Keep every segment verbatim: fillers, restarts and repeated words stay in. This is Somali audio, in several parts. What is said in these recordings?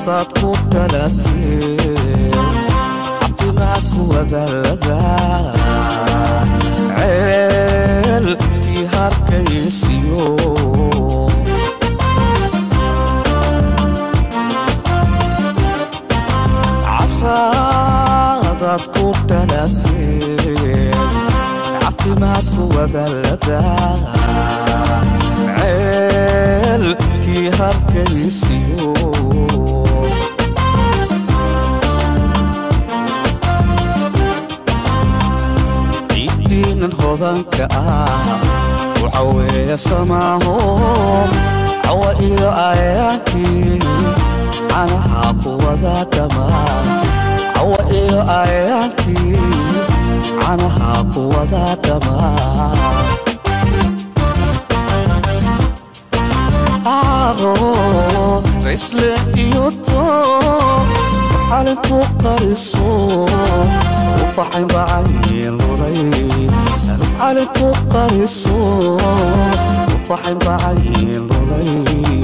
dadku dhalateen caafimaadku wadaladaa ceelkii hargaysiyo dadku dhalateen caafimaadku wadaladaa ceelkii hargaysiyo ciidiinan hodanka ah waxa weeye samaaho cawa iyo aayaankii canaha kuwada dhamaan cawa iyo aayaankii canaha kuwada dhamaan عارو رسل يوتو علمكو قريصو وبحين بعين لولي علمكو قريصو وبحين بعين لولي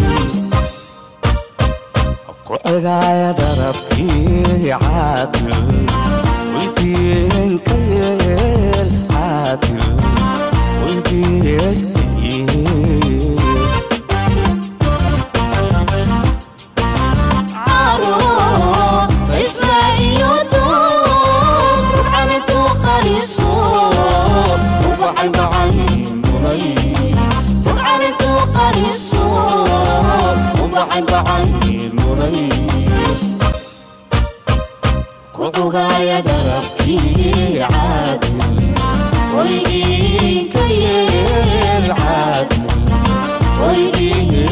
قعدايا دربكي عادل ويدين كيل عادل ويدين كيل وبحين بعين لولي وقعدتو قريصو وبحين بعين لولي كوكوغايا دربكي عادل ويجي كيل عادل ويجي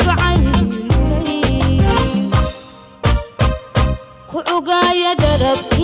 كوكوغايا درب